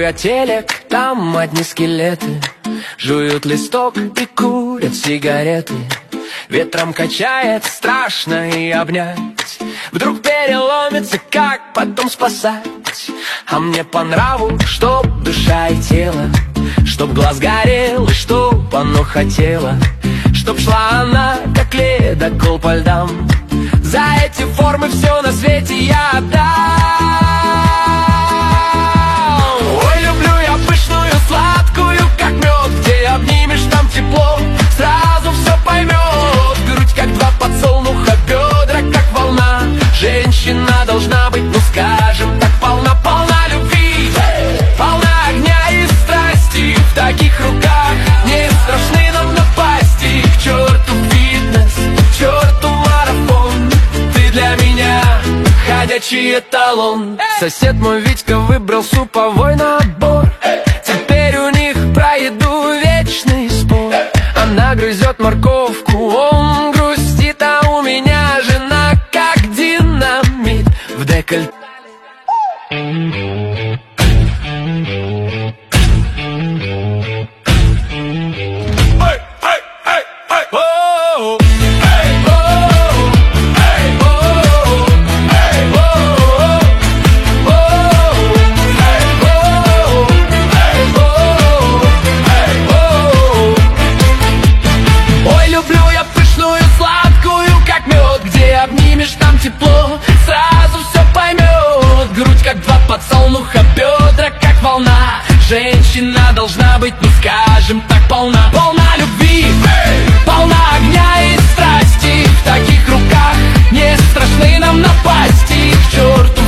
я телек, там одни скелеты жуют листок и курят сигареты. Ветром качает, страшно и обнять. Вдруг переломится, как потом спасать? А мне по нраву, чтоб душа и тело, чтоб глаз горел и чтоб оно хотело, чтоб шла она, как ледокол по льдам. За эти формы все на свете я отдам. Ой, люблю я пышную, сладкую, как мед, где обнимешь, там тепло, сразу все поймет. Грудь, как два подсолнуха, бедра, как волна. Женщина должна быть, ну скажем так, полна любви, полна огня и страсти. В таких руках не страшны нам напасти. К черту фитнес, к черту марафон, ты для меня ходячий эталон. Сосед мой Витька выбрал суповой набор. Теперь у них про еду вечный спор. Она грызет морковку, он грустит, а у меня жена как динамит в декольте. Там тепло, сразу все поймет. Грудь, как два подсолнуха, бедра, как волна. Женщина должна быть, ну скажем так, полна любви, полна огня и страсти. В таких руках не страшны нам напасти. К черту